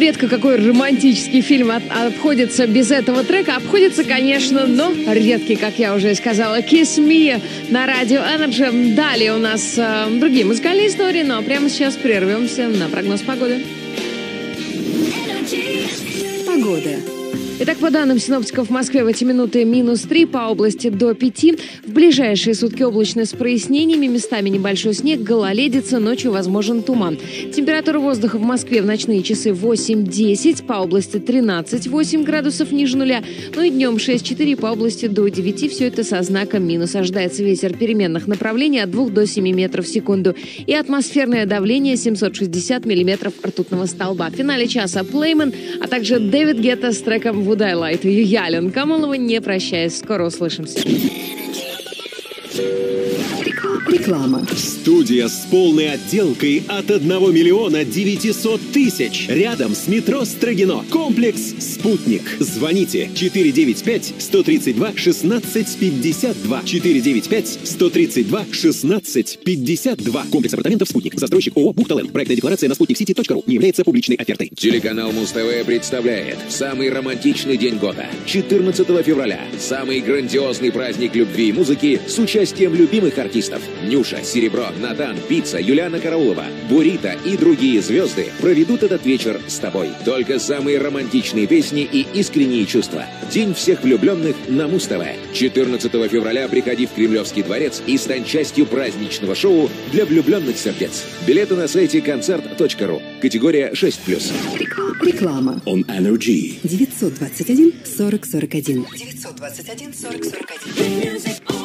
редко какой романтический фильм обходится без этого трека. Обходится, конечно, но редкий, как я уже сказала. Kiss Me на радио Energy. Далее у нас другие музыкальные истории, но прямо сейчас прервемся на прогноз погоды. Погода. Итак, по данным синоптиков, в Москве в эти минуты -3, по области до 5. В ближайшие сутки облачно с прояснениями, местами небольшой снег, гололедица, ночью возможен туман. Температура воздуха в Москве в ночные часы 8-10, по области 13-8 градусов ниже нуля, ну и днем 6-4, по области до 9, все это со знаком минус. Ожидается ветер переменных направлений от 2 до 7 метров в секунду и атмосферное давление 760 миллиметров ртутного столба. В финале часа Плеймен, а также Дэвид Гетта с треком «Would I Lie to You». Я, Лен Камолова, не прощаюсь. Скоро услышимся. Реклама. Студия с полной отделкой от 1 миллиона 900 тысяч. Рядом с метро Строгино. Комплекс «Спутник». Звоните 495-132-1652. 495-132-1652. Комплекс апартаментов «Спутник». Застройщик ООО «Бухта-Ленд». Проектная декларация на sputnikcity.ru не является публичной офертой. Телеканал Муз-ТВ представляет самый романтичный день года. 14 февраля. Самый грандиозный праздник любви и музыки с участием любимых артистов. Нюша, Серебро, Натан, Пицца, Юлиана Караулова, Бурита и другие звезды проведут этот вечер с тобой. Только самые романтичные песни и искренние чувства. День всех влюбленных на Муз-ТВ. 14 февраля приходи в Кремлевский дворец и стань частью праздничного шоу для влюбленных сердец. Билеты на сайте концерт.ру. Категория 6+. Реклама. On Energy. 921 40 41. 921 40 41.